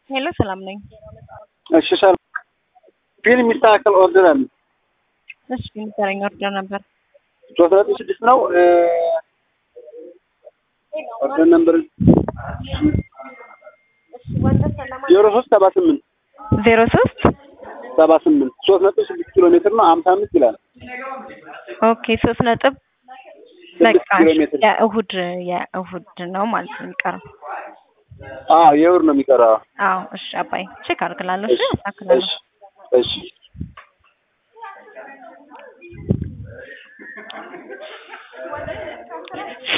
ሄሎ ሰላም ነኝ። እሺ ሰላም ፊልም የሚስተካከል ኦርደር አለ። እሺ ንገረኝ። ኦርደር ነበር 3.6 ነው። ኦርደር ነበር 0378 3.6 ኪሎ ሜትር ነው 55 ይላል። ኦኬ 3 ነጥብ በቃ የእሁድ ነው ማለት ነው የሚቀረው። የእሁድ ነው የሚቀረው። እሺ አባይ ቼክ አድርግላለሁ። እሺ አስተካክላለሁ። እሺ